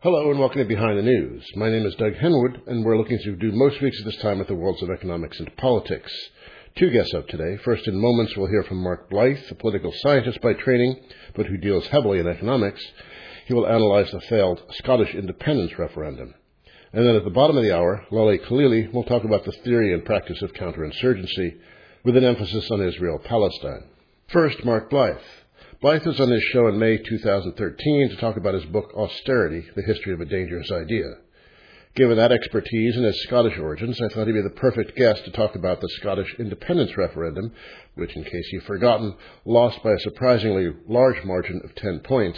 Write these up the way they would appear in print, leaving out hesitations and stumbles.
Hello and welcome to Behind the News. My name is Doug Henwood, and we're looking to do most weeks at this time with the worlds of economics and politics. Two guests up today. First, in moments, we'll hear from Mark Blyth, a political scientist by training, but who deals heavily in economics. He will analyze the failed Scottish independence referendum. And then at the bottom of the hour, Lale Khalili will talk about the theory and practice of counterinsurgency, with an emphasis on Israel-Palestine. First, Mark Blyth. Blyth was on this show in May 2013 to talk about his book, Austerity, The History of a Dangerous Idea. Given that expertise and his Scottish origins, I thought he'd be the perfect guest to talk about the Scottish independence referendum, which, in case you've forgotten, lost by a surprisingly large margin of 10 points,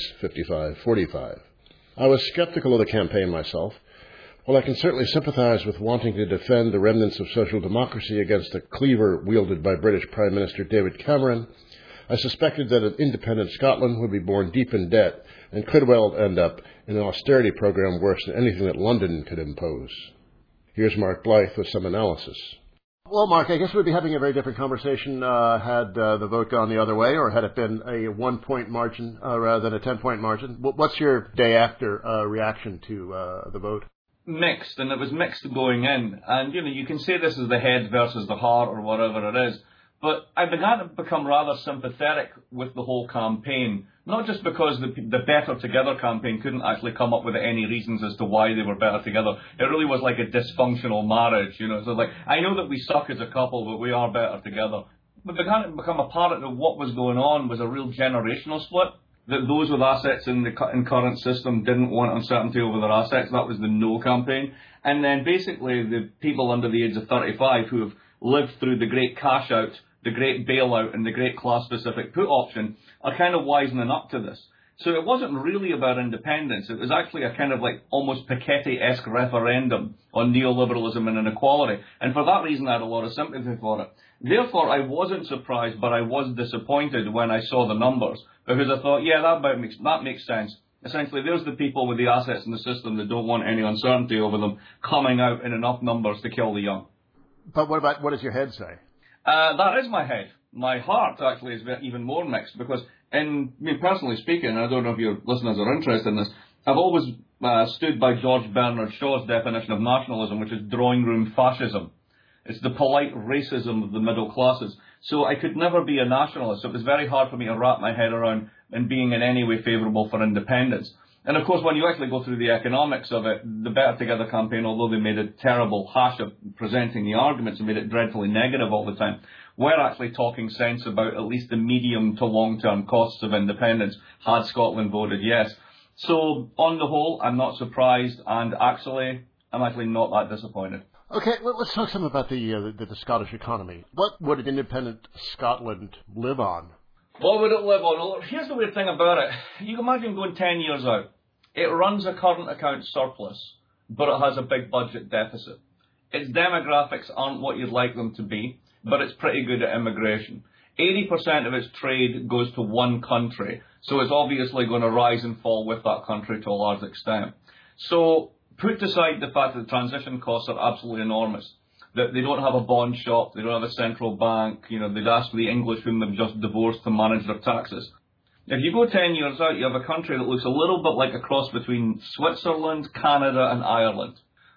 55-45. I was skeptical of the campaign myself. While I can certainly sympathize with wanting to defend the remnants of social democracy against the cleaver wielded by British Prime Minister David Cameron, I suspected that an independent Scotland would be born deep in debt and could well end up in an austerity program worse than anything that London could impose. Here's Mark Blyth with some analysis. Well, Mark, I guess we'd be having a very different conversation had the vote gone the other way, or had it been a 1-point margin rather than a 10-point margin. What's your day after reaction to the vote? Mixed, and it was mixed going in. And, you can say this is the head versus the heart or whatever it is. But I began to become rather sympathetic with the whole campaign, not just because the Better Together campaign couldn't actually come up with any reasons as to why they were better together. It really was like a dysfunctional marriage, So like, I know that we suck as a couple, but we are better together. But began to become apparent that what was going on was a real generational split, that those with assets in the current system didn't want uncertainty over their assets. That was the No campaign. And then basically the people under the age of 35 who have lived through the great cash out, the great bailout and the great class-specific put option are kind of wisening up to this. So it wasn't really about independence. It was actually a kind of like almost Piketty-esque referendum on neoliberalism and inequality. And for that reason, I had a lot of sympathy for it. Therefore, I wasn't surprised, but I was disappointed when I saw the numbers, because I thought, yeah, that makes sense. Essentially, there's the people with the assets in the system that don't want any uncertainty over them coming out in enough numbers to kill the young. But what does your head say? That is my head. My heart actually is even more mixed, because personally speaking, I don't know if your listeners are interested in this, I've always stood by George Bernard Shaw's definition of nationalism, which is drawing room fascism. It's the polite racism of the middle classes. So I could never be a nationalist. So it was very hard for me to wrap my head around and being in any way favourable for independence. And of course, when you actually go through the economics of it, the Better Together campaign, although they made a terrible hash of presenting the arguments and made it dreadfully negative all the time, we're actually talking sense about at least the medium to long-term costs of independence had Scotland voted yes. So on the whole, I'm not surprised, and actually, I'm actually not that disappointed. Okay, well, let's talk some about the Scottish economy. What would an independent Scotland live on? What would it live on? Well, here's the weird thing about it. You can imagine going 10 years out. It runs a current account surplus, but it has a big budget deficit. Its demographics aren't what you'd like them to be, but it's pretty good at immigration. 80% of its trade goes to one country, so it's obviously going to rise and fall with that country to a large extent. So put aside the fact that the transition costs are absolutely enormous, that they don't have a bond shop, they don't have a central bank, they'd ask the English whom they've just divorced to manage their taxes. If you go 10 years out, you have a country that looks a little bit like a cross between Switzerland, Canada and Ireland.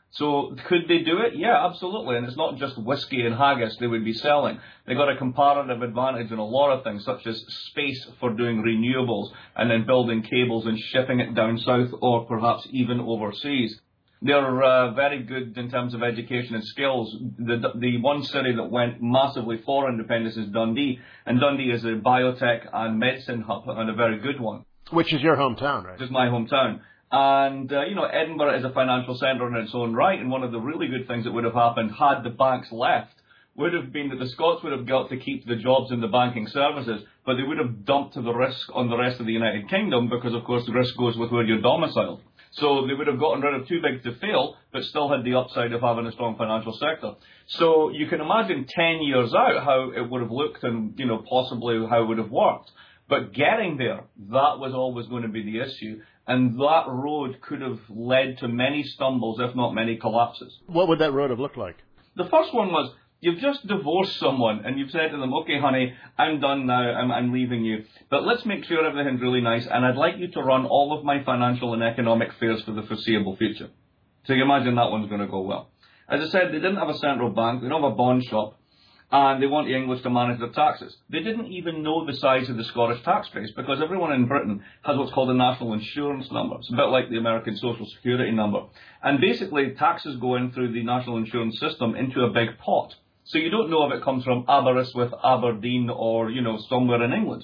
So could they do it? Yeah, absolutely. And it's not just whiskey and haggis they would be selling. They've got a comparative advantage in a lot of things, such as space for doing renewables and then building cables and shipping it down south or perhaps even overseas. They're very good in terms of education and skills. The one city that went massively for independence is Dundee, and Dundee is a biotech and medicine hub, and a very good one. Which is your hometown, right? Which is my hometown. And, Edinburgh is a financial centre in its own right, and one of the really good things that would have happened had the banks left would have been that the Scots would have got to keep the jobs in the banking services, but they would have dumped the risk on the rest of the United Kingdom, because, of course, the risk goes with where you're domiciled. So they would have gotten rid of too big to fail, but still had the upside of having a strong financial sector. So you can imagine 10 years out how it would have looked and, possibly how it would have worked. But getting there, that was always going to be the issue. And that road could have led to many stumbles, if not many collapses. What would that road have looked like? The first one was You've just divorced someone and you've said to them, okay, honey, I'm done now, I'm leaving you. But let's make sure everything's really nice and I'd like you to run all of my financial and economic affairs for the foreseeable future. So you imagine that one's going to go well. As I said, they didn't have a central bank, they don't have a bond shop, and they want the English to manage their taxes. They didn't even know the size of the Scottish tax base because everyone in Britain has what's called a national insurance number. It's a bit like the American Social Security number. And basically, taxes go in through the national insurance system into a big pot. So you don't know if it comes from Aberystwyth, Aberdeen, or, somewhere in England.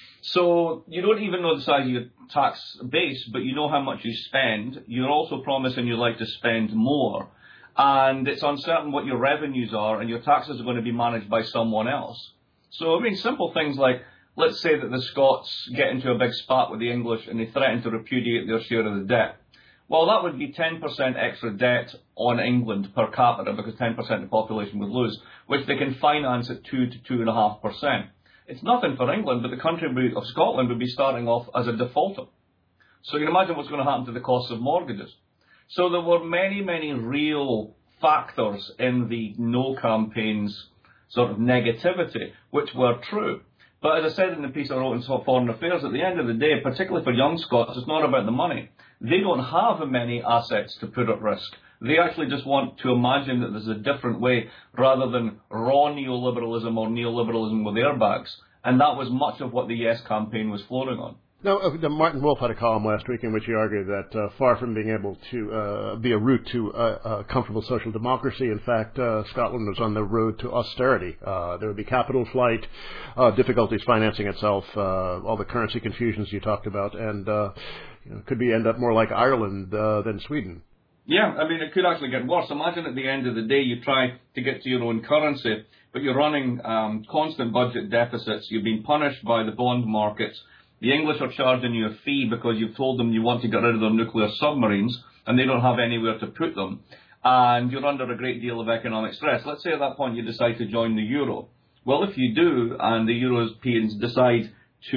So you don't even know the size of your tax base, but you know how much you spend. You're also promising you'd like to spend more. And it's uncertain what your revenues are, and your taxes are going to be managed by someone else. So, simple things like, let's say that the Scots get into a big spat with the English and they threaten to repudiate their share of the debt. Well, that would be 10% extra debt on England per capita, because 10% of the population would lose, which they can finance at 2 to 2.5%. It's nothing for England, but the country of Scotland would be starting off as a defaulter. So you can imagine what's going to happen to the cost of mortgages. So there were many, many real factors in the No campaign's sort of negativity, which were true. But as I said in the piece I wrote in Foreign Affairs, at the end of the day, particularly for young Scots, it's not about the money. They don't have many assets to put at risk. They actually just want to imagine that there's a different way rather than raw neoliberalism or neoliberalism with airbags. And that was much of what the Yes campaign was floating on. Now, Martin Wolf had a column last week in which he argued that far from being able to be a route to a comfortable social democracy, in fact, Scotland was on the road to austerity. There would be capital flight, difficulties financing itself, all the currency confusions you talked about, and could end up more like Ireland than Sweden. Yeah, it could actually get worse. Imagine at the end of the day you try to get to your own currency, but you're running constant budget deficits. You've been punished by the bond markets. The English are charging you a fee because you've told them you want to get rid of their nuclear submarines and they don't have anywhere to put them. And you're under a great deal of economic stress. Let's say at that point you decide to join the euro. Well, if you do and the Europeans decide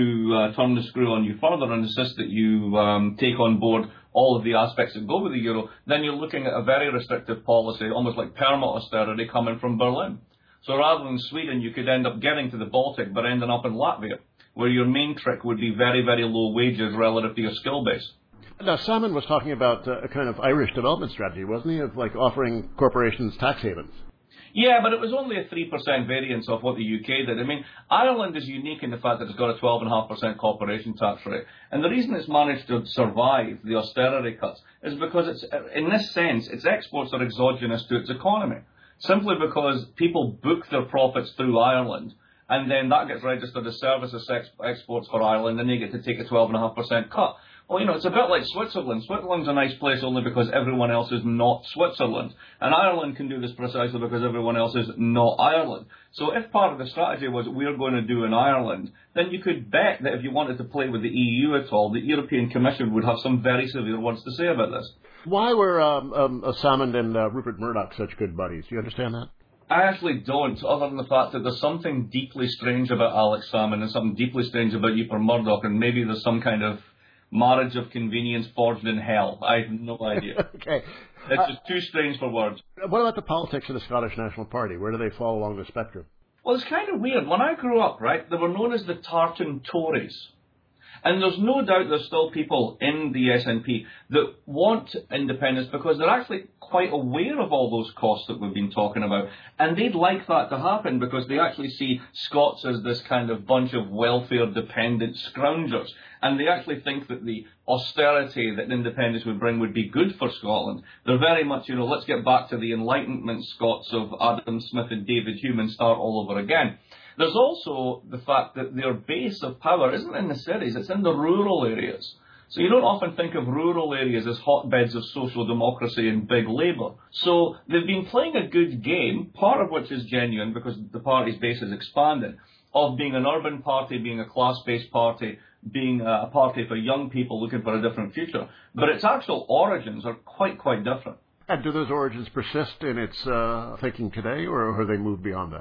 to turn the screw on you further and insist that you take on board all of the aspects that go with the euro, then you're looking at a very restrictive policy, almost like permanent austerity coming from Berlin. So rather than Sweden, you could end up getting to the Baltic but ending up in Latvia, where your main trick would be very, very low wages relative to your skill base. Now, Salmon was talking about a kind of Irish development strategy, wasn't he, of offering corporations tax havens? Yeah, but it was only a 3% variance of what the UK did. Ireland is unique in the fact that it's got a 12.5% corporation tax rate. And the reason it's managed to survive the austerity cuts is because it's, in this sense, its exports are exogenous to its economy. Simply because people book their profits through Ireland, and then that gets registered as services exports for Ireland, and they get to take a 12.5% cut. Well, it's a bit like Switzerland. Switzerland's a nice place only because everyone else is not Switzerland. And Ireland can do this precisely because everyone else is not Ireland. So if part of the strategy was we're going to do in Ireland, then you could bet that if you wanted to play with the EU at all, the European Commission would have some very severe words to say about this. Why were Salmond and Rupert Murdoch such good buddies? Do you understand that? I actually don't, other than the fact that there's something deeply strange about Alex Salmond and something deeply strange about Rupert Murdoch, and maybe there's some kind of marriage of convenience forged in hell. I have no idea. Okay. It's just too strange for words. What about the politics of the Scottish National Party? Where do they fall along the spectrum? Well, it's kind of weird. When I grew up, right, they were known as the Tartan Tories. And there's no doubt there's still people in the SNP that want independence because they're actually quite aware of all those costs that we've been talking about. And they'd like that to happen because they actually see Scots as this kind of bunch of welfare-dependent scroungers. And they actually think that the austerity that independence would bring would be good for Scotland. They're very much, let's get back to the Enlightenment Scots of Adam Smith and David Hume and start all over again. There's also the fact that their base of power isn't in the cities, it's in the rural areas. So you don't often think of rural areas as hotbeds of social democracy and big labour. So they've been playing a good game, part of which is genuine because the party's base is expanding, of being an urban party, being a class-based party, being a party for young people looking for a different future. But its actual origins are quite different. And do those origins persist in its thinking today, or have they moved beyond that?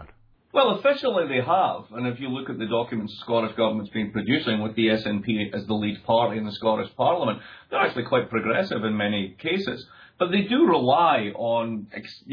Well, officially they have, and if you look at the documents the Scottish Government's been producing with the SNP as the lead party in the Scottish Parliament, they're actually quite progressive in many cases. But they do rely on,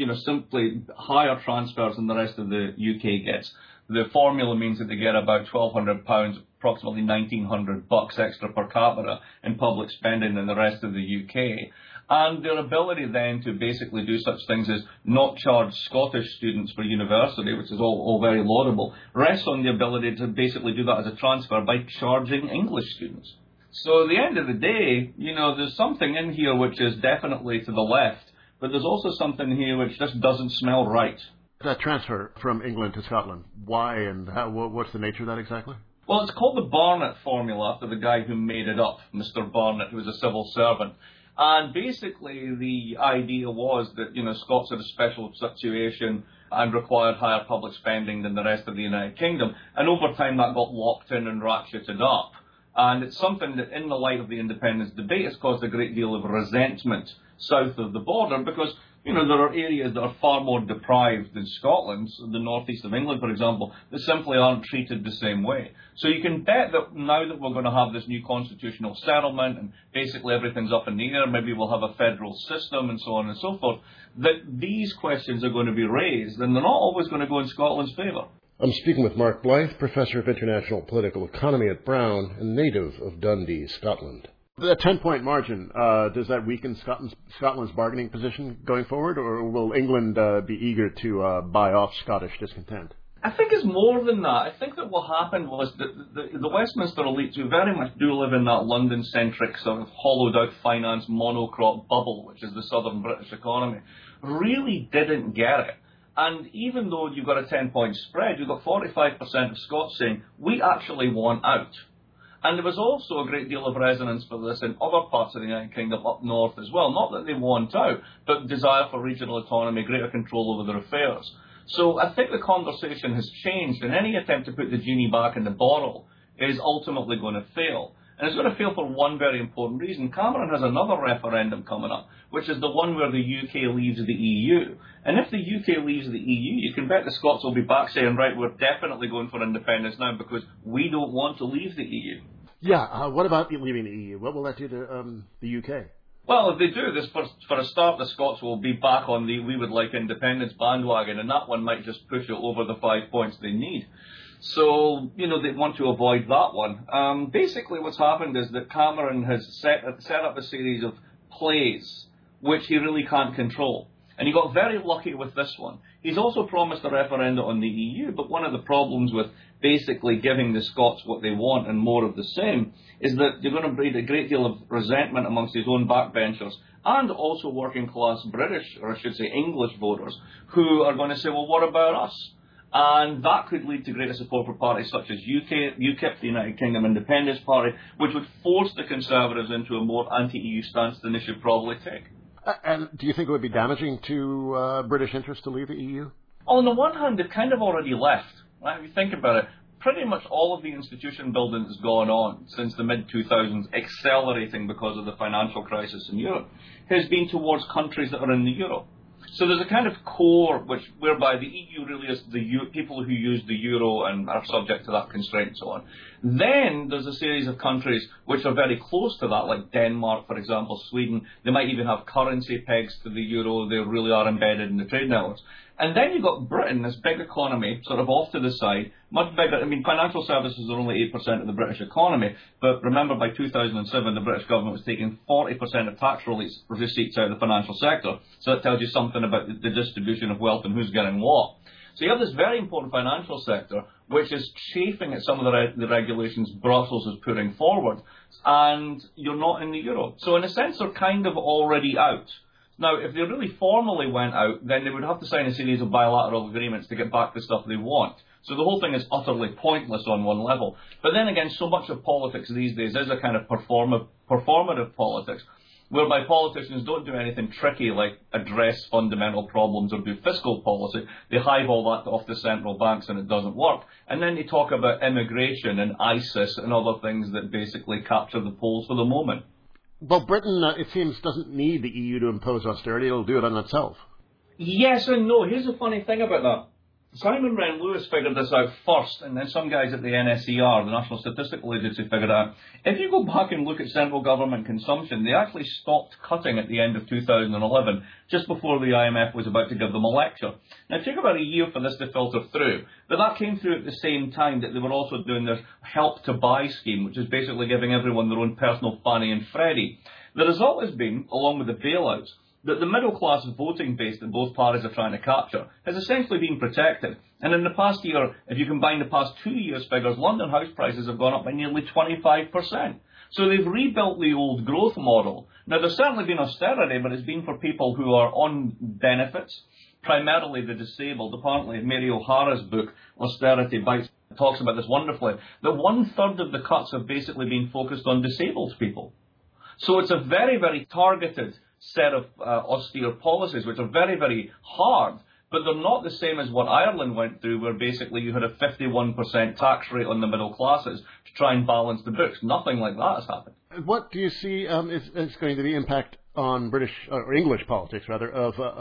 simply higher transfers than the rest of the UK gets. The formula means that they get about £1,200, approximately $1,900 extra per capita in public spending than the rest of the UK. And their ability then to basically do such things as not charge Scottish students for university, which is all very laudable, rests on the ability to basically do that as a transfer by charging English students. So at the end of the day, there's something in here which is definitely to the left, but there's also something here which just doesn't smell right. That transfer from England to Scotland, why and how, what's the nature of that exactly? Well, it's called the Barnett formula after the guy who made it up, Mr. Barnett, who was a civil servant. And basically the idea was that, Scots had a special situation and required higher public spending than the rest of the United Kingdom. And over time that got locked in and ratcheted up. And it's something that in the light of the independence debate has caused a great deal of resentment south of the border because, there are areas that are far more deprived than Scotland, the northeast of England, for example, that simply aren't treated the same way. So you can bet that now that we're going to have this new constitutional settlement and basically everything's up in the air, maybe we'll have a federal system and so on and so forth, that these questions are going to be raised and they're not always going to go in Scotland's favour. I'm speaking with Mark Blyth, Professor of International Political Economy at Brown and native of Dundee, Scotland. The 10-point margin, does that weaken Scotland's bargaining position going forward, or will England be eager to buy off Scottish discontent? I think it's more than that. I think that what happened was that the Westminster elites, who very much do live in that London-centric sort of hollowed-out finance monocrop bubble, which is the southern British economy, really didn't get it. And even though you've got a 10-point spread, you've got 45% of Scots saying, we actually want out. And there was also a great deal of resonance for this in other parts of the United Kingdom up north as well. Not that they want out, but desire for regional autonomy, greater control over their affairs. So I think the conversation has changed, and any attempt to put the genie back in the bottle is ultimately going to fail. And it's going to fail for one very important reason. Cameron has another referendum coming up, which is the one where the UK leaves the EU. And if the UK leaves the EU, you can bet the Scots will be back saying, right, we're definitely going for independence now because we don't want to leave the EU. Yeah, what about leaving the EU? What will that do to the UK? Well, if they do this, for a start, the Scots will be back on the we would like independence bandwagon, and that one might just push it over the 5 points they need. So, they want to avoid that one. Basically, what's happened is that Cameron has set up a series of plays which he really can't control. And he got very lucky with this one. He's also promised a referendum on the EU, but one of the problems with basically giving the Scots what they want and more of the same is that you're going to breed a great deal of resentment amongst his own backbenchers and also working class British, or I should say English voters, who are going to say, well, what about us? And that could lead to greater support for parties such as UKIP, the United Kingdom Independence Party, which would force the Conservatives into a more anti-EU stance than they should probably take. And do you think it would be damaging to British interests to leave the EU? On the one hand, they've kind of already left. Right? If you think about it, pretty much all of the institution building that's gone on since the mid-2000s, accelerating because of the financial crisis in Europe, has been towards countries that are in the euro. So there's a kind of core whereby the EU really is the people who use the euro and are subject to that constraint and so on. Then there's a series of countries which are very close to that, like Denmark, for example, Sweden. They might even have currency pegs to the euro. They really are embedded in the trade networks. And then you've got Britain, this big economy, sort of off to the side, much bigger. I mean, financial services are only 8% of the British economy, but remember by 2007, the British government was taking 40% of tax receipts out of the financial sector. So that tells you something about the distribution of wealth and who's getting what. So you have this very important financial sector, which is chafing at some of the regulations Brussels is putting forward, and you're not in the euro. So in a sense, they're kind of already out. Now, if they really formally went out, then they would have to sign a series of bilateral agreements to get back the stuff they want. So the whole thing is utterly pointless on one level. But then again, so much of politics these days is a kind of performative politics, whereby politicians don't do anything tricky like address fundamental problems or do fiscal policy. They hive all that off the central banks and it doesn't work. And then they talk about immigration and ISIS and other things that basically capture the polls for the moment. Well, Britain, it seems, doesn't need the EU to impose austerity. It'll do it on itself. Yes and no. Here's the funny thing about that. Simon Wren-Lewis figured this out first, and then some guys at the NSER, the National Statistical Agency, figured out. If you go back and look at central government consumption, they actually stopped cutting at the end of 2011, just before the IMF was about to give them a lecture. Now, it took about a year for this to filter through, but that came through at the same time that they were also doing their Help to Buy scheme, which is basically giving everyone their own personal Fannie and Freddie. The result has been, along with the bailouts, that the middle-class voting base that both parties are trying to capture has essentially been protected. And in the past year, if you combine the past 2 years' figures, London house prices have gone up by nearly 25%. So they've rebuilt the old growth model. Now, there's certainly been austerity, but it's been for people who are on benefits, primarily the disabled. Apparently, Mary O'Hara's book, Austerity Bites, talks about this wonderfully, that 1/3 of the cuts have basically been focused on disabled people. So it's a very, very targeted set of austere policies, which are very, very hard, but they're not the same as what Ireland went through, where basically you had a 51% tax rate on the middle classes to try and balance the books. Nothing like that has happened. What do you see is going to be the impact on British or English politics, rather,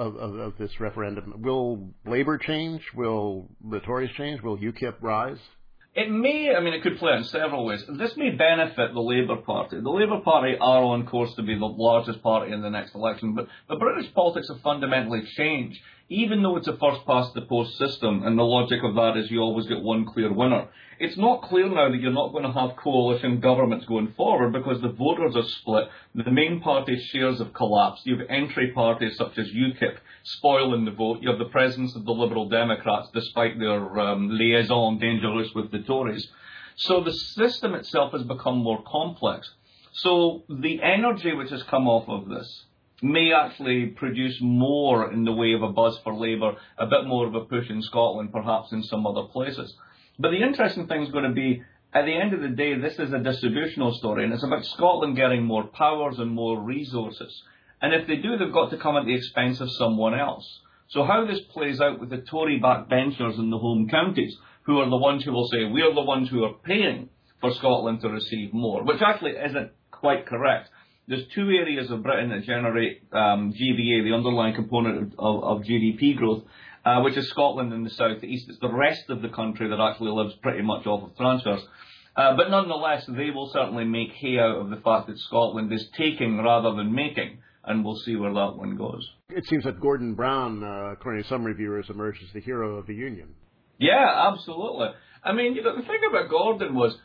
of this referendum? Will Labour change? Will the Tories change? Will UKIP rise? It may, it could play out in several ways. This may benefit the Labour Party. The Labour Party are on course to be the largest party in the next election, but British politics have fundamentally changed. Even though it's a first-past-the-post system, and the logic of that is you always get one clear winner, it's not clear now that you're not going to have coalition governments going forward because the voters are split. The main party's shares have collapsed. You have entry parties such as UKIP spoiling the vote. You have the presence of the Liberal Democrats, despite their liaison dangerous with the Tories. So the system itself has become more complex. So the energy which has come off of this may actually produce more in the way of a buzz for Labour, a bit more of a push in Scotland, perhaps in some other places. But the interesting thing is going to be, at the end of the day, this is a distributional story, and it's about Scotland getting more powers and more resources. And if they do, they've got to come at the expense of someone else. So how this plays out with the Tory backbenchers in the home counties, who are the ones who will say, we're the ones who are paying for Scotland to receive more, which actually isn't quite correct. There's two areas of Britain that generate GVA, the underlying component of GDP growth, which is Scotland and the South East. It's the rest of the country that actually lives pretty much off of transfers. But nonetheless, they will certainly make hay out of the fact that Scotland is taking rather than making, and we'll see where that one goes. It seems that Gordon Brown, according to some reviewers, emerged as the hero of the Union. Yeah, absolutely. The thing about Gordon was,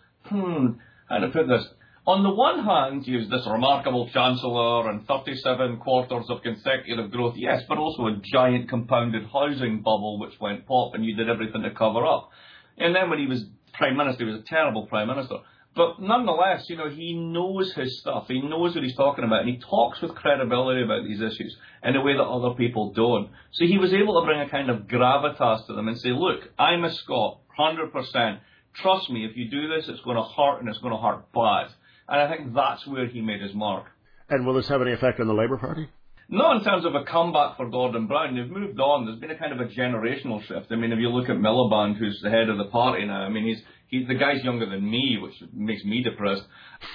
how to put this? On the one hand, he was this remarkable chancellor and 37 quarters of consecutive growth, yes, but also a giant compounded housing bubble which went pop and you did everything to cover up. And then when he was Prime Minister, he was a terrible Prime Minister. But nonetheless, he knows his stuff. He knows what he's talking about, and he talks with credibility about these issues in a way that other people don't. So he was able to bring a kind of gravitas to them and say, look, I'm a Scot, 100%. Trust me, if you do this, it's going to hurt, and it's going to hurt bad. And I think that's where he made his mark. And will this have any effect on the Labour Party? Not in terms of a comeback for Gordon Brown. They've moved on. There's been a kind of a generational shift. If you look at Miliband, who's the head of the party now, he's the guy's younger than me, which makes me depressed.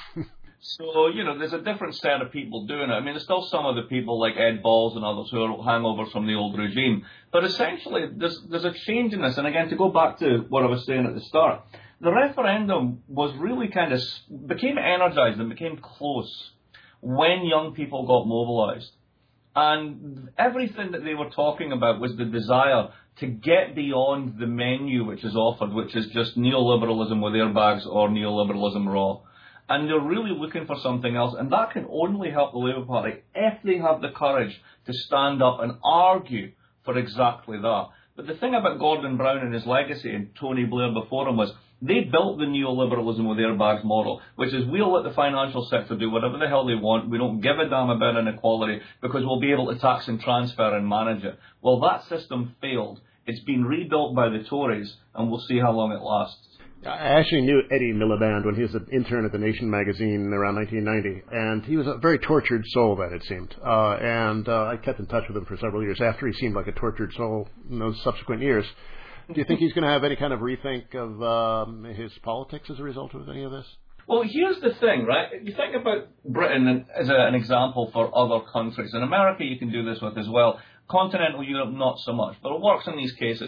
So, there's a different set of people doing it. There's still some of the people like Ed Balls and others who are hangovers from the old regime. But essentially, there's a change in this. And again, to go back to what I was saying at the start, the referendum was really became energized and became close when young people got mobilized. And everything that they were talking about was the desire to get beyond the menu which is offered, which is just neoliberalism with airbags or neoliberalism raw. And they're really looking for something else. And that can only help the Labour Party if they have the courage to stand up and argue for exactly that. But the thing about Gordon Brown and his legacy and Tony Blair before him was they built the neoliberalism with airbags model, which is we'll let the financial sector do whatever the hell they want. We don't give a damn about inequality because we'll be able to tax and transfer and manage it. Well, that system failed. It's been rebuilt by the Tories, and we'll see how long it lasts. I actually knew Eddie Miliband when he was an intern at The Nation magazine around 1990, and he was a very tortured soul then, it seemed. I kept in touch with him for several years after he seemed like a tortured soul in those subsequent years. Do you think he's going to have any kind of rethink of his politics as a result of any of this? Well, here's the thing, right? You think about Britain as an example for other countries. In America, you can do this with as well. Continental Europe, not so much, but it works in these cases.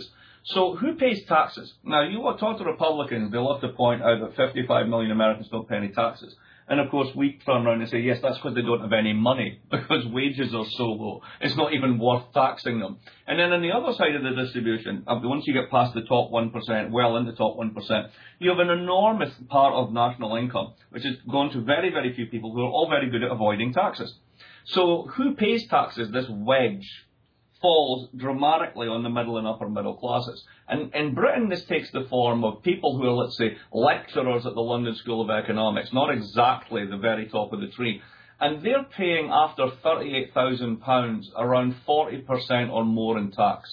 So who pays taxes? Now, you talk to Republicans, they love to point out that 55 million Americans don't pay any taxes. And of course, we turn around and say, yes, that's because they don't have any money, because wages are so low. It's not even worth taxing them. And then on the other side of the distribution, once you get past the top 1%, well in the top 1%, you have an enormous part of national income, which is going to very, very few people who are all very good at avoiding taxes. So who pays taxes? This wedge falls dramatically on the middle and upper middle classes. And in Britain, this takes the form of people who are, let's say, lecturers at the London School of Economics, not exactly the very top of the tree. And they're paying, after £38,000, around 40% or more in tax.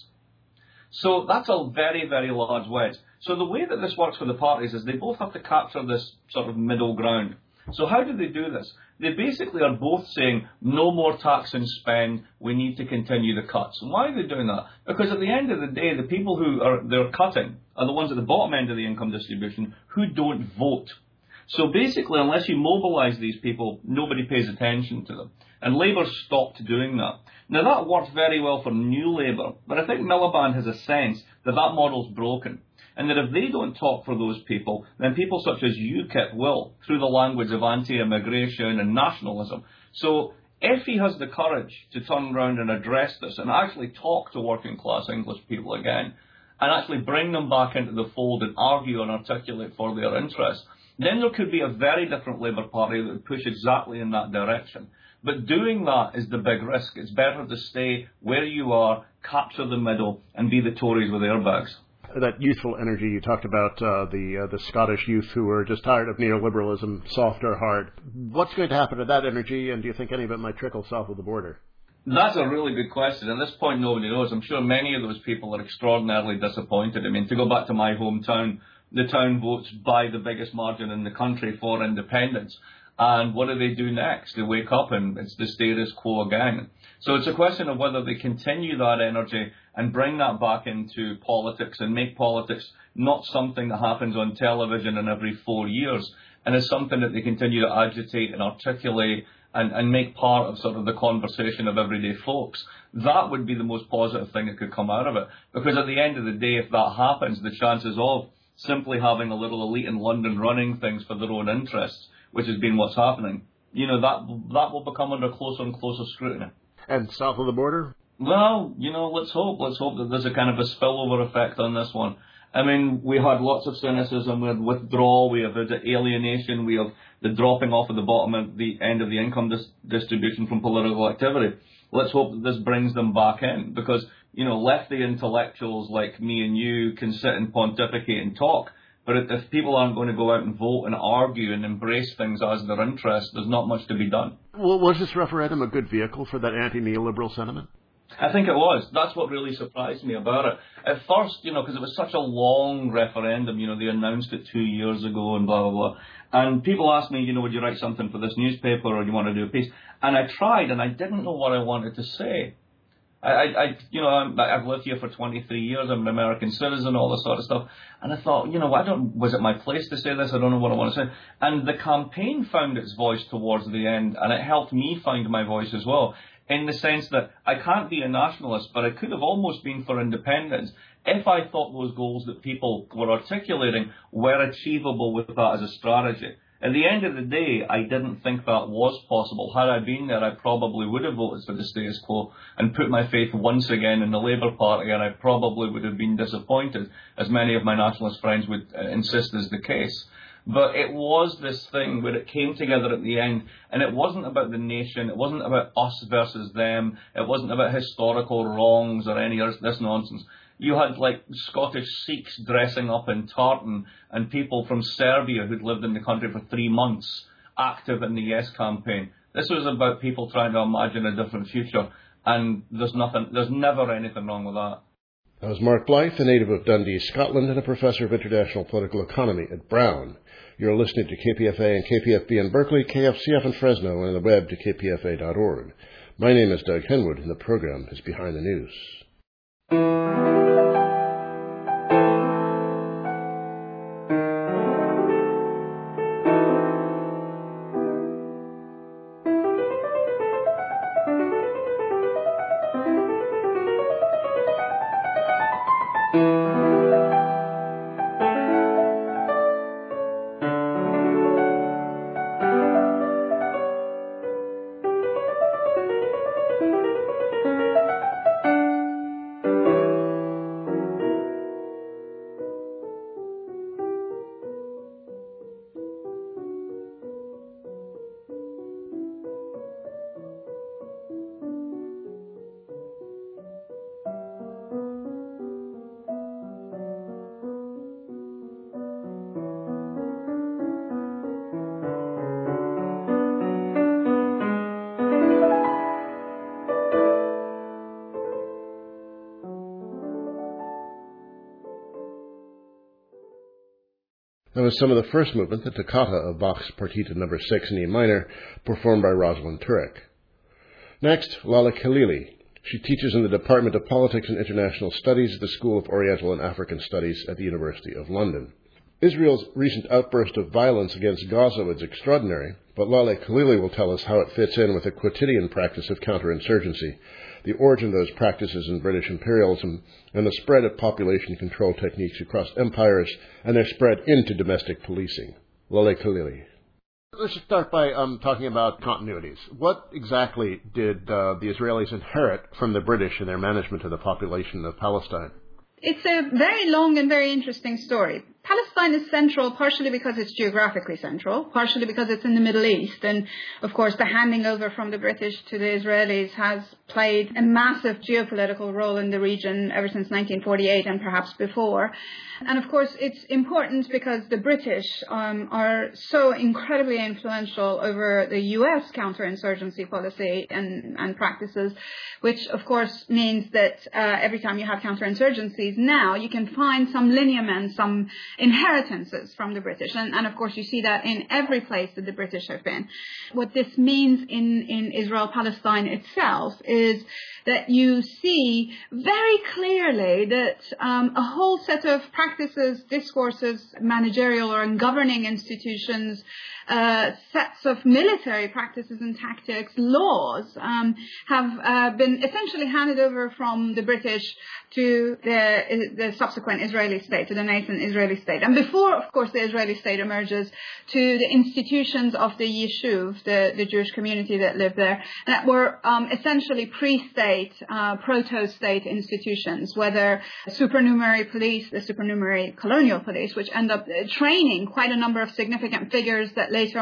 So that's a very, very large wedge. So the way that this works for the parties is they both have to capture this sort of middle ground. So how do they do this? They basically are both saying, no more tax and spend, we need to continue the cuts. And why are they doing that? Because at the end of the day, the people who they're cutting are the ones at the bottom end of the income distribution who don't vote. So basically, unless you mobilise these people, nobody pays attention to them. And Labour stopped doing that. Now, that worked very well for New Labour, but I think Miliband has a sense that that model's broken. And that if they don't talk for those people, then people such as UKIP will, through the language of anti-immigration and nationalism. So if he has the courage to turn around and address this and actually talk to working class English people again, and actually bring them back into the fold and argue and articulate for their interests, then there could be a very different Labour Party that would push exactly in that direction. But doing that is the big risk. It's better to stay where you are, capture the middle, and be the Tories with airbags. That youthful energy you talked about, the Scottish youth who are just tired of neoliberalism, soft or hard. What's going to happen to that energy, and do you think any of it might trickle south of the border? That's a really good question. At this point, nobody knows. I'm sure many of those people are extraordinarily disappointed. I mean, to go back to my hometown, the town votes by the biggest margin in the country for independence. And what do they do next? They wake up and it's the status quo again. So it's a question of whether they continue that energy and bring that back into politics and make politics not something that happens on television and every 4 years, and is something that they continue to agitate and articulate and make part of sort of the conversation of everyday folks. That would be the most positive thing that could come out of it. Because at the end of the day, if that happens, the chances of simply having a little elite in London running things for their own interests, which has been what's happening, that will become under closer and closer scrutiny. And south of the border? Well, let's hope that there's a kind of a spillover effect on this one. I mean, we had lots of cynicism, we had withdrawal, we have the alienation, we have the dropping off at the bottom of the end of the income distribution from political activity. Let's hope that this brings them back in, because, lefty intellectuals like me and you can sit and pontificate and talk, but if people aren't going to go out and vote and argue and embrace things as their interest, there's not much to be done. Well, was this referendum a good vehicle for that anti-neoliberal sentiment? I think it was. That's what really surprised me about it. At first, because it was such a long referendum, they announced it 2 years ago and blah, blah, blah. And people asked me, would you write something for this newspaper or do you want to do a piece? And I tried and I didn't know what I wanted to say. I've lived here for 23 years. I'm an American citizen, all this sort of stuff. And I thought, was it my place to say this? I don't know what I want to say. And the campaign found its voice towards the end, and it helped me find my voice as well, in the sense that I can't be a nationalist, but I could have almost been for independence if I thought those goals that people were articulating were achievable with that as a strategy. At the end of the day, I didn't think that was possible. Had I been there, I probably would have voted for the status quo and put my faith once again in the Labour Party, and I probably would have been disappointed, as many of my nationalist friends would insist is the case. But it was this thing where it came together at the end, and it wasn't about the nation, it wasn't about us versus them, it wasn't about historical wrongs or any of this nonsense. You had Scottish Sikhs dressing up in tartan and people from Serbia who'd lived in the country for 3 months active in the Yes campaign. This was about people trying to imagine a different future, and there's never anything wrong with that. That was Mark Blyth, a native of Dundee, Scotland, and a professor of international political economy at Brown. You're listening to KPFA and KPFB in Berkeley, KFCF in Fresno, and on the web to kpfa.org. My name is Doug Henwood, and the program is Behind the News. was some of the first movement, the Toccata of Bach's Partita No. 6 in E minor, performed by Rosalind Turek. Next, Lala Khalili. She teaches in the Department of Politics and International Studies at the School of Oriental and African Studies at the University of London. Israel's recent outburst of violence against Gaza was extraordinary, but Lala Khalili will tell us how it fits in with the quotidian practice of counterinsurgency, the origin of those practices in British imperialism, and the spread of population control techniques across empires and their spread into domestic policing. Lala Khalili. Let's just start by talking about continuities. What exactly did the Israelis inherit from the British in their management of the population of Palestine? It's a very long and very interesting story. Palestine is central partially because it's geographically central, partially because it's in the Middle East. And, of course, the handing over from the British to the Israelis has played a massive geopolitical role in the region ever since 1948 and perhaps before. And, of course, it's important because the British are so incredibly influential over the U.S. counterinsurgency policy and practices, which, of course, means that every time you have counterinsurgencies now, you can find some lineaments, some inheritances from the British. And of course, you see that in every place that the British have been. What this means in Israel-Palestine itself is that you see very clearly that a whole set of practices, discourses, managerial or governing institutions, sets of military practices and tactics, laws, have been essentially handed over from the British to the subsequent Israeli state, to the nascent Israeli state. And before, of course, the Israeli state emerges, to the institutions of the Yishuv, the Jewish community that lived there, that were essentially pre-state, proto-state institutions, whether supernumerary police, the supernumerary colonial police, which end up training quite a number of significant figures that later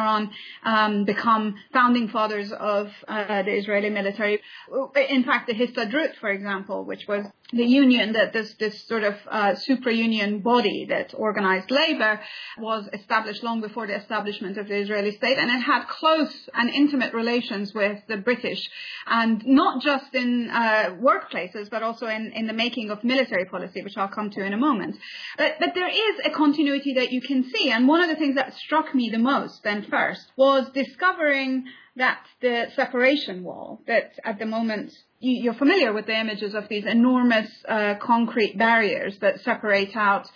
on become founding fathers of the Israeli military. In fact, the Histadrut, for example, which was the union, that this sort of supra-union body that organized labor, was established long before the establishment of the Israeli state, and it had close and intimate relations with the British, and not just in workplaces, but also in the making of military policy, which I'll come to in a moment. But there is a continuity that you can see, and one of the things that struck me the most then first was discovering that the separation wall, that at the moment you're familiar with the images of these enormous concrete barriers that separate out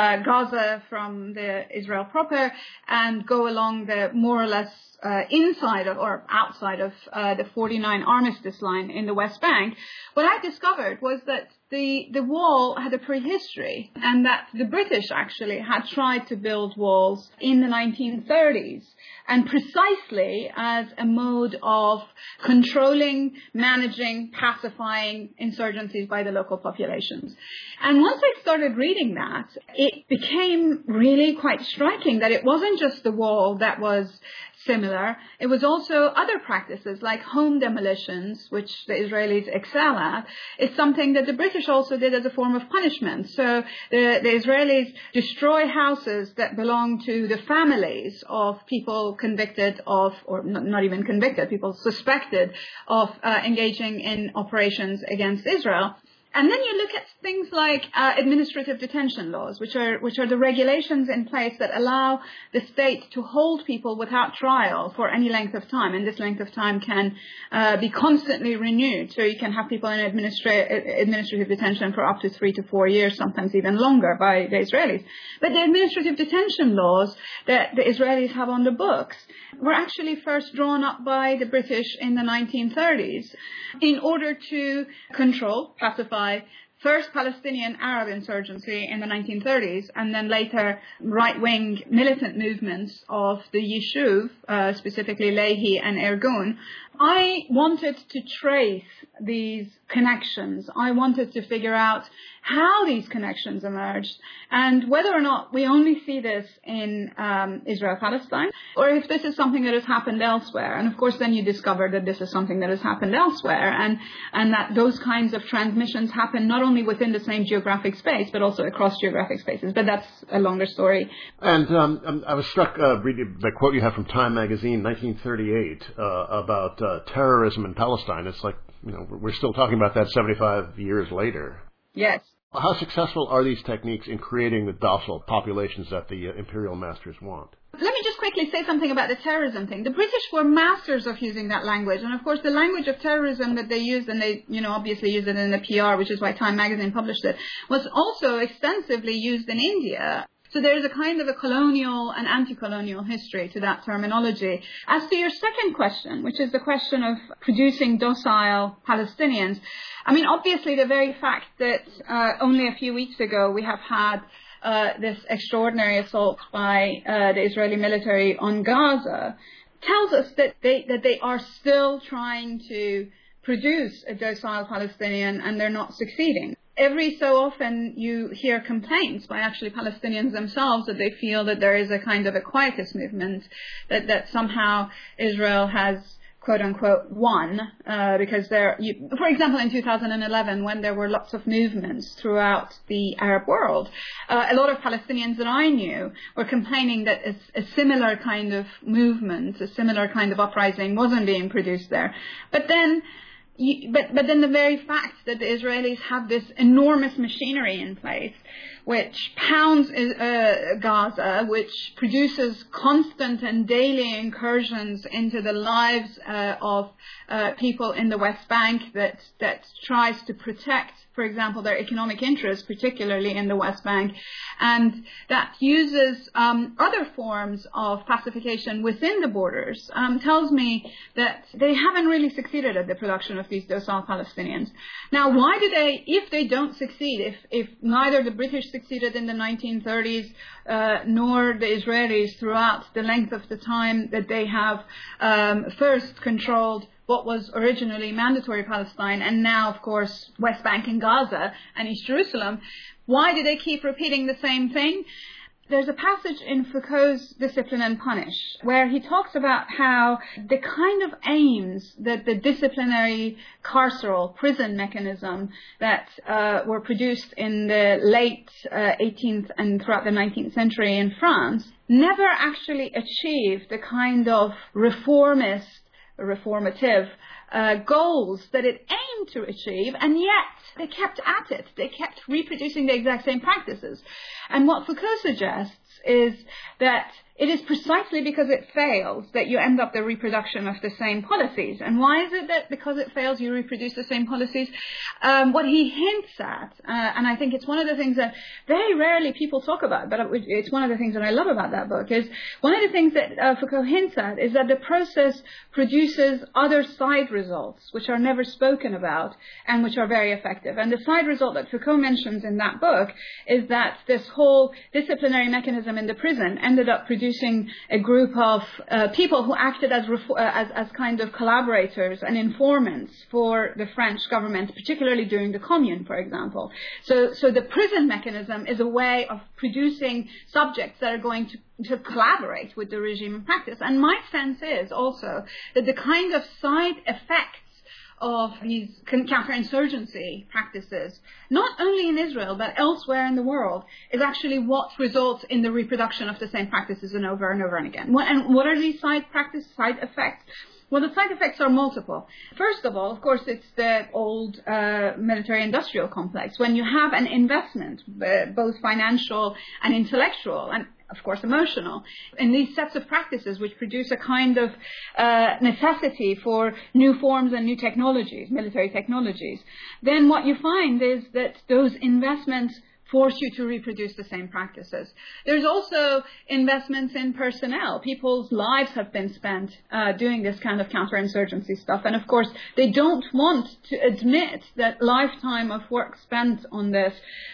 Gaza from the Israel proper and go along the more or less inside of or outside of the 49 armistice line in the West Bank. What I discovered was that the wall had a prehistory, and that the British actually had tried to build walls in the 1930s, and precisely as a mode of controlling, managing, pacifying insurgencies by the local populations. And once I started reading that, it became really quite striking that it wasn't just the wall that was similar. It was also other practices like home demolitions, which the Israelis excel at. It's something that the British also did as a form of punishment. So the Israelis destroy houses that belong to the families of people convicted of, or not even convicted, people suspected of engaging in operations against Israel. And then you look at things like administrative detention laws, which are the regulations in place that allow the state to hold people without trial for any length of time. And this length of time can be constantly renewed. So you can have people in administrative detention for up to 3 to 4 years, sometimes even longer by the Israelis. But the administrative detention laws that the Israelis have on the books were actually first drawn up by the British in the 1930s in order to control, pacify, first Palestinian Arab insurgency in the 1930s, and then later right-wing militant movements of the Yishuv, specifically Lehi and Irgun. I wanted to trace these connections. I wanted to figure out how these connections emerged and whether or not we only see this in Israel-Palestine or if this is something that has happened elsewhere. And of course, then you discover that this is something that has happened elsewhere and that those kinds of transmissions happen not only within the same geographic space, but also across geographic spaces. But that's a longer story. And I was struck reading the quote you have from Time magazine, 1938, about terrorism in Palestine. It's like, we're still talking about that 75 years later. Yes. How successful are these techniques in creating the docile populations that the imperial masters want? Let me just quickly say something about the terrorism thing. The British were masters of using that language. And of course, the language of terrorism that they used, and they, obviously used it in the PR, which is why Time magazine published it, was also extensively used in India. So there's a kind of a colonial and anti-colonial history to that terminology. As to your second question, which is the question of producing docile Palestinians, obviously the very fact that only a few weeks ago we have had this extraordinary assault by the Israeli military on Gaza tells us that they are still trying to produce a docile Palestinian, and they're not succeeding. Every so often you hear complaints by actually Palestinians themselves that they feel that there is a kind of a quietist movement, that somehow Israel has quote unquote won, because for example, in 2011, when there were lots of movements throughout the Arab world, a lot of Palestinians that I knew were complaining that a similar kind of movement, a similar kind of uprising wasn't being produced there. But then the very fact that the Israelis have this enormous machinery in place, which pounds Gaza, which produces constant and daily incursions into the lives of people in the West Bank, that tries to protect, for example, their economic interests, particularly in the West Bank, and that uses other forms of pacification within the borders, tells me that they haven't really succeeded at the production of these docile Palestinians. Now, why do they, if they don't succeed, if neither the British succeeded in the 1930s nor the Israelis throughout the length of the time that they have first controlled what was originally mandatory Palestine, and now, of course, West Bank and Gaza and East Jerusalem, why do they keep repeating the same thing? There's a passage in Foucault's Discipline and Punish where he talks about how the kind of aims that the disciplinary carceral prison mechanism that were produced in the late 18th and throughout the 19th century in France never actually achieved the kind of reformative goals that it aimed to achieve, and yet they kept at it. They kept reproducing the exact same practices. And what Foucault suggests is that it is precisely because it fails that you end up the reproduction of the same policies. And why is it that because it fails you reproduce the same policies? What he hints at, and I think it's one of the things that very rarely people talk about, but it's one of the things that I love about that book, is one of the things that Foucault hints at is that the process produces other side results which are never spoken about and which are very effective. And the side result that Foucault mentions in that book is that this whole disciplinary mechanism in the prison ended up producing a group of people who acted as kind of collaborators and informants for the French government, particularly during the Commune, for example. So the prison mechanism is a way of producing subjects that are going to collaborate with the regime in practice. And my sense is also that the kind of side effects of these counterinsurgency practices, not only in Israel but elsewhere in the world, is actually what results in the reproduction of the same practices and over and again. And what are these side effects? Well, the side effects are multiple. First of all, of course, it's the old military-industrial complex. When you have an investment, both financial and intellectual, and of course emotional, in these sets of practices which produce a kind of necessity for new forms and new technologies, military technologies, then what you find is that those investments force you to reproduce the same practices. There's also investments in personnel. People's lives have been spent doing this kind of counterinsurgency stuff. And of course, they don't want to admit that lifetime of work spent on this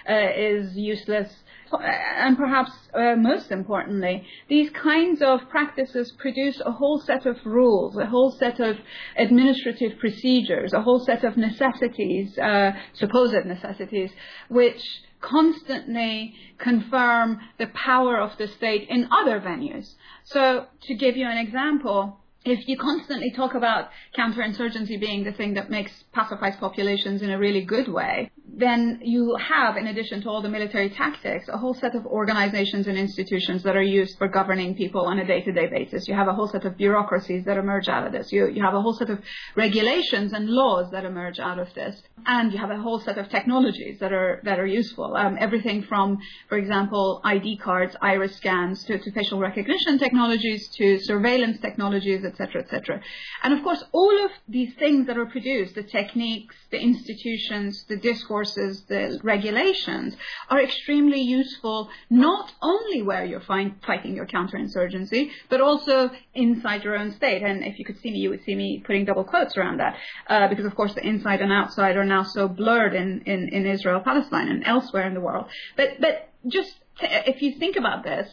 is useless. And perhaps most importantly, these kinds of practices produce a whole set of rules, a whole set of administrative procedures, a whole set of necessities, supposed necessities, which constantly confirm the power of the state in other venues. So, to give you an example, if you constantly talk about counterinsurgency being the thing that pacifies populations in a really good way, then you have, in addition to all the military tactics, a whole set of organizations and institutions that are used for governing people on a day-to-day basis. You have a whole set of bureaucracies that emerge out of this. You have a whole set of regulations and laws that emerge out of this. And you have a whole set of technologies that are useful. Everything from, for example, ID cards, iris scans, to facial recognition technologies, to surveillance technologies, etc., etc. And of course, all of these things that are produced, the techniques, the institutions, the discourses, the regulations, are extremely useful, not only where you're fighting your counterinsurgency, but also inside your own state. And if you could see me, you would see me putting double quotes around that, because of course the inside and outside are now so blurred in Israel, Palestine, and elsewhere in the world. But just if you think about this,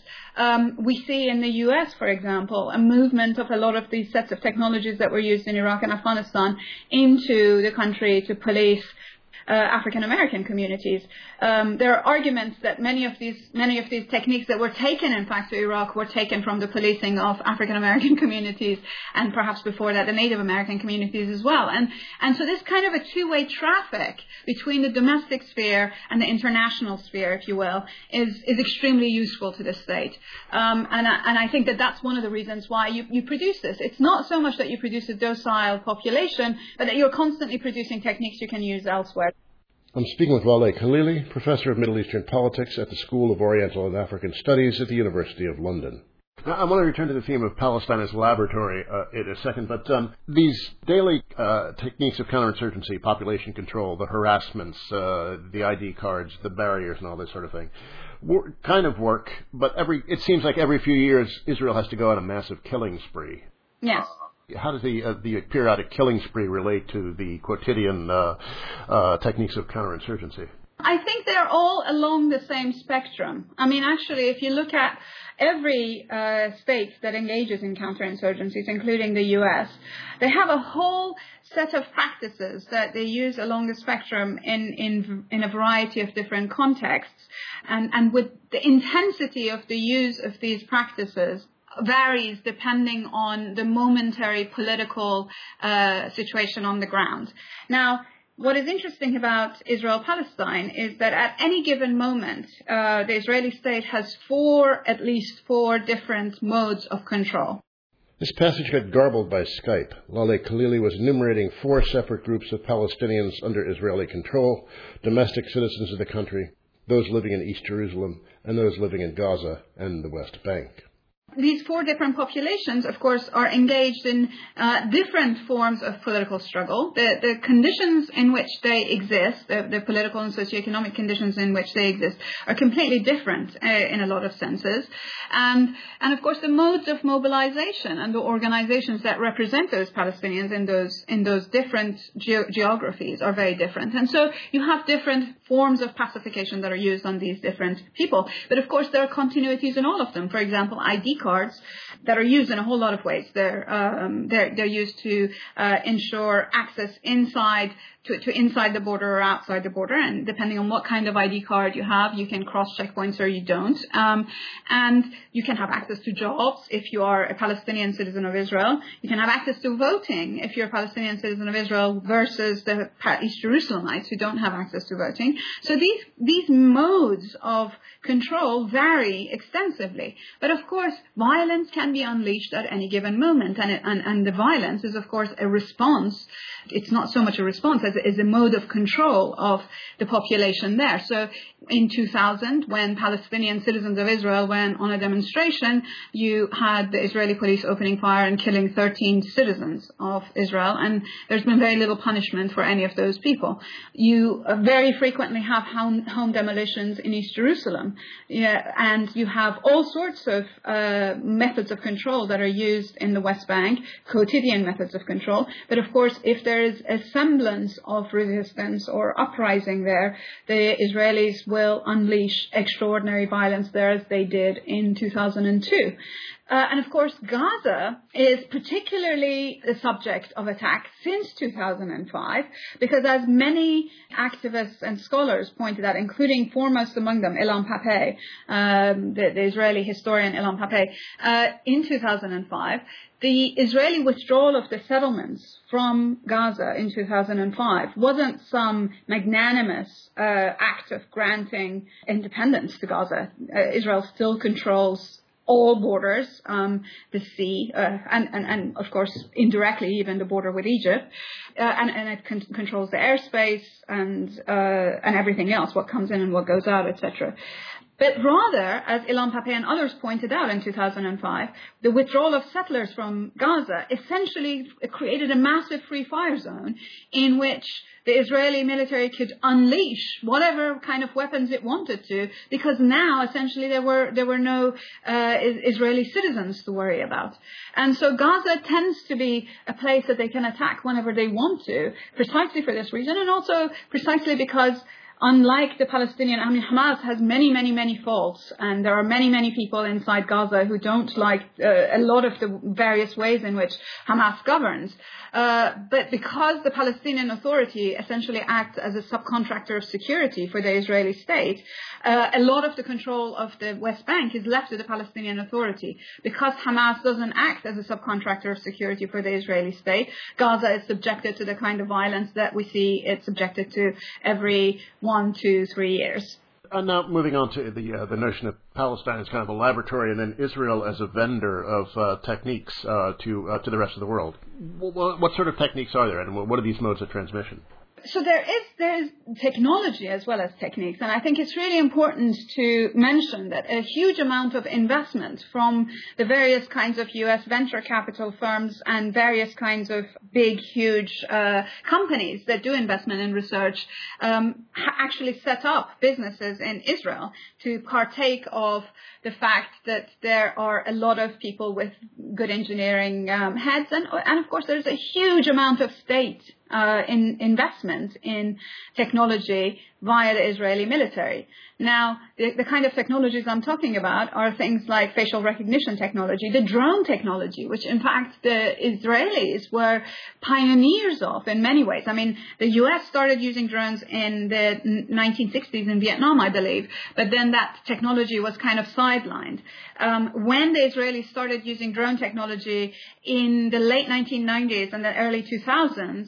we see in the US, for example, a movement of a lot of these sets of technologies that were used in Iraq and Afghanistan into the country to police African American communities. There are arguments that many of these techniques that were taken, in fact, to Iraq were taken from the policing of African American communities, and perhaps before that the Native American communities as well. And so this kind of a two-way traffic between the domestic sphere and the international sphere, if you will, is extremely useful to the state. And I think that that's one of the reasons why you produce this. It's not so much that you produce a docile population, but that you're constantly producing techniques you can use elsewhere. I'm speaking with Laleh Khalili, Professor of Middle Eastern Politics at the School of Oriental and African Studies at the University of London. Now, I want to return to the theme of Palestine as laboratory in a second, but these daily techniques of counterinsurgency, population control, the harassments, the ID cards, the barriers and all this sort of thing, kind of work, but it seems like every few years Israel has to go on a massive killing spree. Yes. How does the periodic killing spree relate to the quotidian techniques of counterinsurgency? I think they're all along the same spectrum. I mean, actually, if you look at every state that engages in counterinsurgencies, including the US, they have a whole set of practices that they use along the spectrum in a variety of different contexts. And with the intensity of the use of these practices varies depending on the momentary political situation on the ground. Now, what is interesting about Israel-Palestine is that at any given moment, the Israeli state has at least four different modes of control. This passage got garbled by Skype. Laleh Khalili was enumerating four separate groups of Palestinians under Israeli control: domestic citizens of the country, those living in East Jerusalem, and those living in Gaza and the West Bank. These four different populations, of course, are engaged in different forms of political struggle. The conditions in which they exist, the political and socioeconomic conditions in which they exist, are completely different in a lot of senses. And of course, the modes of mobilization and the organizations that represent those Palestinians in those different geographies are very different. And so you have different forms of pacification that are used on these different people. But of course, there are continuities in all of them. For example, ID cards that are used in a whole lot of ways. They're used to ensure access inside to inside the border or outside the border, and depending on what kind of ID card you have, you can cross checkpoints or you don't. And you can have access to jobs if you are a Palestinian citizen of Israel. You can have access to voting if you're a Palestinian citizen of Israel versus the East Jerusalemites who don't have access to voting. So these modes of control vary extensively. But of course, violence can be unleashed at any given moment, and the violence is of course a response. It's not so much a response as it is a mode of control of the population there. So in 2000, when Palestinian citizens of Israel went on a demonstration, you had the Israeli police opening fire and killing 13 citizens of Israel, and there's been very little punishment for any of those people. You very frequently have home demolitions in East Jerusalem, and you have all sorts of methods of control that are used in the West Bank, quotidian methods of control. But of course, if there is a semblance of resistance or uprising there, the Israelis will unleash extraordinary violence there, as they did in 2002. And of course, Gaza is particularly the subject of attack since 2005, because as many activists and scholars pointed out, including foremost among them Ilan Pappé, the Israeli historian Ilan Pappé, in 2005, the Israeli withdrawal of the settlements from Gaza in 2005 wasn't some magnanimous act of granting independence to Gaza. Israel still controls all borders, the sea, and of course, indirectly, even the border with Egypt, and it controls the airspace and everything else, what comes in and what goes out, etc. But rather, as Ilan Pappé and others pointed out in 2005, the withdrawal of settlers from Gaza essentially created a massive free fire zone in which the Israeli military could unleash whatever kind of weapons it wanted to, because now essentially there were no Israeli citizens to worry about. And so Gaza tends to be a place that they can attack whenever they want to, precisely for this reason, and also precisely because unlike the Palestinian, Hamas has many faults, and there are many people inside Gaza who don't like a lot of the various ways in which Hamas governs. But because the Palestinian Authority essentially acts as a subcontractor of security for the Israeli state, a lot of the control of the West Bank is left to the Palestinian Authority. Because Hamas doesn't act as a subcontractor of security for the Israeli state, Gaza is subjected to the kind of violence that we see it's subjected to every 1, 2, 3 years. Now moving on to the notion of Palestine as kind of a laboratory, and then Israel as a vendor of techniques to the rest of the world. What sort of techniques are there, and what are these modes of transmission? So there is technology as well as techniques, and I think it's really important to mention that a huge amount of investment from the various kinds of U.S. venture capital firms and various kinds of big, huge companies that do investment in research actually set up businesses in Israel to partake of the fact that there are a lot of people with good engineering heads, and of course there's a huge amount of state in investment in technology via the Israeli military. Now, the kind of technologies I'm talking about are things like facial recognition technology, the drone technology, which in fact the Israelis were pioneers of in many ways. I mean, the U.S. started using drones in the 1960s in Vietnam, I believe, but then that technology was kind of sidelined. When the Israelis started using drone technology in the late 1990s and the early 2000s,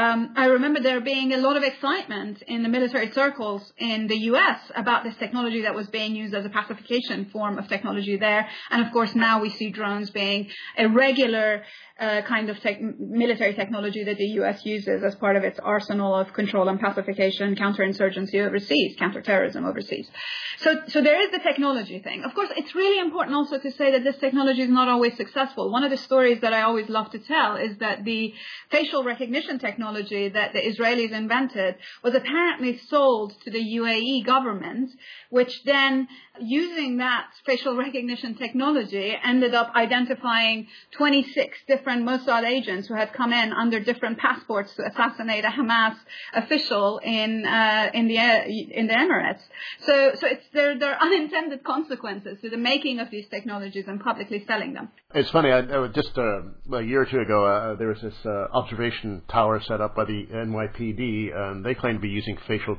I remember there being a lot of excitement in the military circles in the U.S. about this technology that was being used as a pacification form of technology there. And of course, now we see drones being a regular kind of military technology that the U.S. uses as part of its arsenal of control and pacification, counterinsurgency overseas, counterterrorism overseas. So there is the technology thing. Of course, it's really important also to say that this technology is not always successful. One of the stories that I always love to tell is that the facial recognition technology that the Israelis invented was apparently sold to the UAE government, which then, using that facial recognition technology, ended up identifying 26 different Mossad agents who had come in under different passports to assassinate a Hamas official in the Emirates. So there are unintended consequences to the making of these technologies and publicly selling them. It's funny. Just a year or two ago, there was this observation tower set up by the NYPD, and they claim to be using facial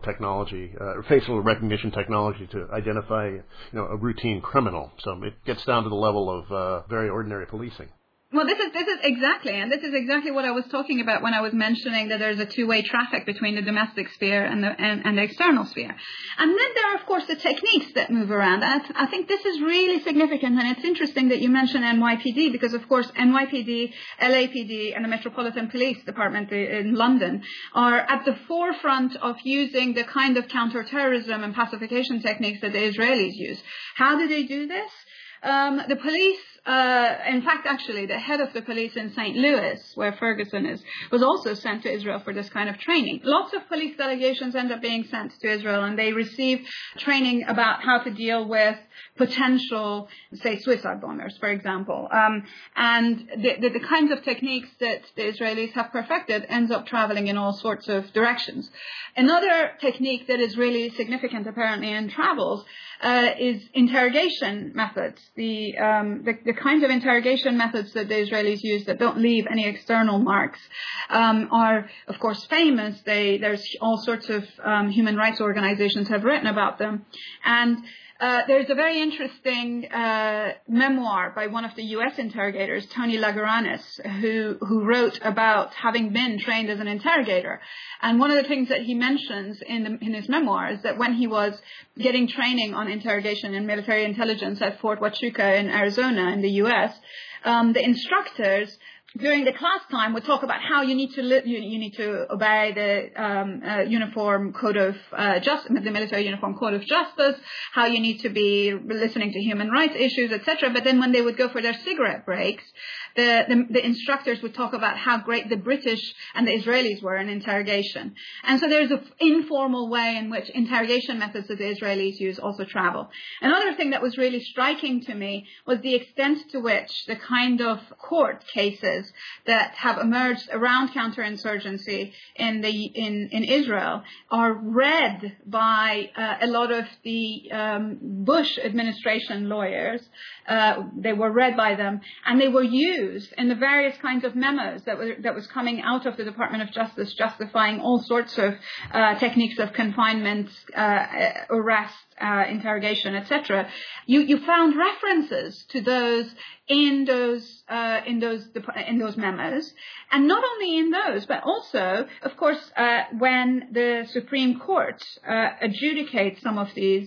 recognition technology to identify, a routine criminal. So it gets down to the level of very ordinary policing. Well, this is exactly what I was talking about when I was mentioning that there's a two-way traffic between the domestic sphere and the external sphere. And then there are, of course, the techniques that move around. And I think this is really significant, and it's interesting that you mention NYPD, because, of course, NYPD, LAPD, and the Metropolitan Police Department in London are at the forefront of using the kind of counterterrorism and pacification techniques that the Israelis use. How do they do this? The police, in fact, actually, the head of the police in St. Louis, where Ferguson is, was also sent to Israel for this kind of training. Lots of police delegations end up being sent to Israel, and they receive training about how to deal with potential, say, suicide bombers, for example. And the kinds of techniques that the Israelis have perfected ends up traveling in all sorts of directions. Another technique that is really significant, apparently, in travels is interrogation methods. The the kinds of interrogation methods that the Israelis use that don't leave any external marks are, of course, famous. There's all sorts of human rights organizations have written about them. And there's a very interesting memoir by one of the U.S. interrogators, Tony Lagaranis, who wrote about having been trained as an interrogator. And one of the things that he mentions in his memoir is that when he was getting training on interrogation and military intelligence at Fort Huachuca in Arizona in the U.S., the instructors during the class time would talk about how you need to obey the uniform code of the military uniform code of justice, how you need to be listening to human rights issues, etc. But then when they would go for their cigarette breaks, the instructors would talk about how great the British and the Israelis were in interrogation. And so there's an informal way in which interrogation methods that the Israelis use also travel. Another thing that was really striking to me was the extent to which the kind of court cases that have emerged around counterinsurgency in Israel are read by a lot of the Bush administration lawyers. They were read by them, and they were used in the various kinds of memos that was coming out of the Department of Justice, justifying all sorts of techniques of confinement, arrest, interrogation, etc. You found references to those in those memos, and not only in those, but also, of course, when the Supreme Court adjudicates some of these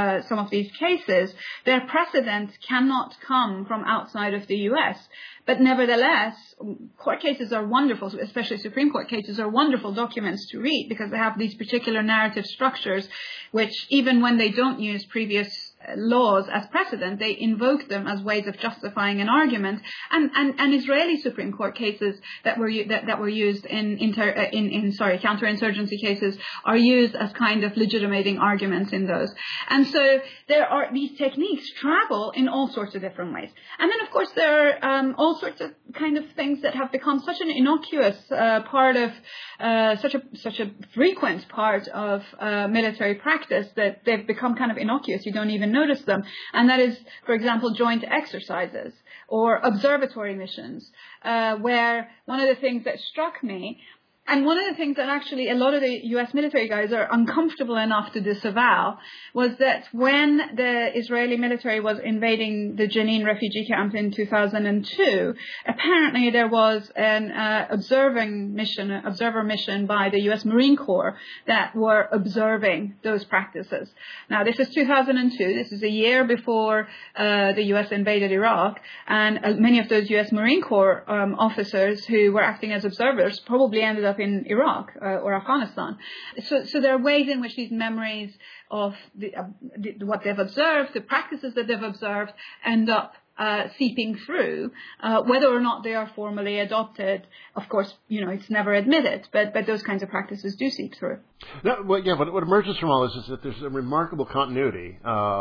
cases, their precedent cannot come from outside of the U.S. But nevertheless, court cases are wonderful, especially Supreme Court cases are wonderful documents to read because they have these particular narrative structures, which even when they don't use previous laws as precedent, they invoke them as ways of justifying an argument. And Israeli Supreme Court cases that were used in counterinsurgency cases are used as kind of legitimating arguments in those. And so there are these techniques travel in all sorts of different ways. And then of course there are all sorts of kind of things that have become such an innocuous part of such a frequent part of military practice that they've become kind of innocuous. You don't even notice them. And that is, for example, joint exercises or observatory missions, where one of the things that struck me, and one of the things that actually a lot of the U.S. military guys are uncomfortable enough to disavow, was that when the Israeli military was invading the Jenin refugee camp in 2002, apparently there was an observer mission by the U.S. Marine Corps that were observing those practices. Now, this is 2002. This is a year before the U.S. invaded Iraq, and many of those U.S. Marine Corps officers who were acting as observers probably ended up in Iraq or Afghanistan. So there are ways in which these memories of what they've observed, the practices that they've observed, end up seeping through, whether or not they are formally adopted. Of course, it's never admitted, but those kinds of practices do seep through. No, what emerges from all this is that there's a remarkable continuity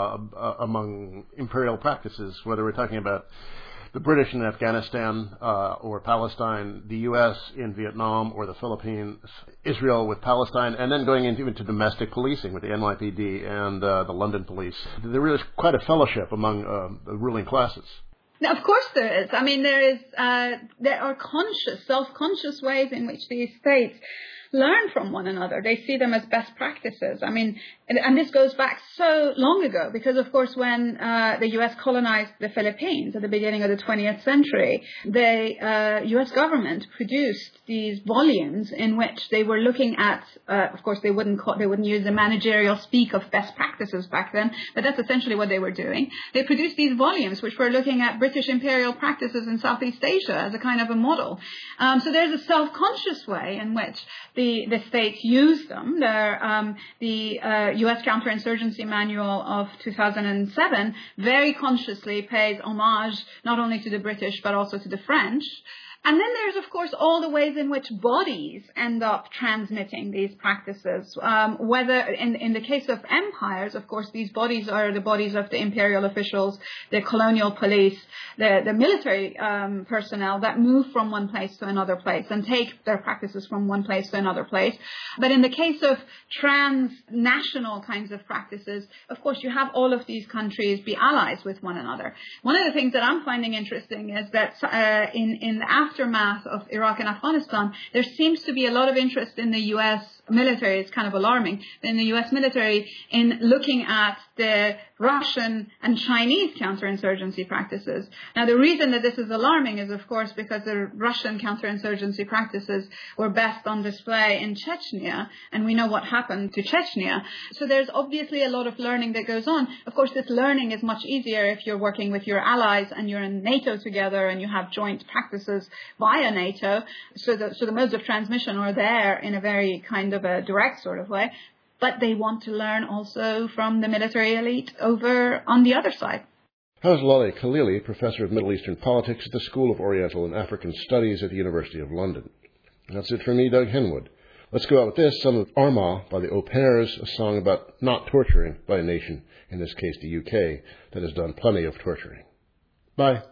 among imperial practices, whether we're talking about the British in Afghanistan or Palestine, the U.S. in Vietnam or the Philippines, Israel with Palestine, and then going into domestic policing with the NYPD and the London police. There is quite a fellowship among the ruling classes. Now, of course there is. I mean, there are self-conscious ways in which these states learn from one another. They see them as best practices. I mean, and this goes back so long ago because, of course, when the U.S. colonized the Philippines at the beginning of the 20th century, the U.S. government produced these volumes in which they were looking at, of course, they wouldn't use the managerial speak of best practices back then, but that's essentially what they were doing. They produced these volumes which were looking at British imperial practices in Southeast Asia as a kind of a model. So there's a self-conscious way in which the states use them. The U.S. Counterinsurgency Manual of 2007 very consciously pays homage not only to the British but also to the French. And then there's, of course, all the ways in which bodies end up transmitting these practices. Whether in the case of empires, of course, these bodies are the bodies of the imperial officials, the colonial police, the military personnel that move from one place to another place and take their practices from one place to another place. But in the case of transnational kinds of practices, of course, you have all of these countries be allies with one another. One of the things that I'm finding interesting is that in the aftermath of Iraq and Afghanistan, there seems to be a lot of interest in the U.S. military. It's kind of alarming, in the U.S. military in looking at the Russian and Chinese counterinsurgency practices. Now, the reason that this is alarming is, of course, because the Russian counterinsurgency practices were best on display in Chechnya, and we know what happened to Chechnya. So there's obviously a lot of learning that goes on. Of course, this learning is much easier if you're working with your allies and you're in NATO together and you have joint practices via NATO. So the modes of transmission are there in a very kind of a direct sort of way. But they want to learn also from the military elite over on the other side. How's Laleh Khalili, Professor of Middle Eastern Politics at the School of Oriental and African Studies at the University of London. That's it for me, Doug Henwood. Let's go out with this, some of Armagh by the Au Pairs, a song about not torturing by a nation, in this case the UK, that has done plenty of torturing. Bye.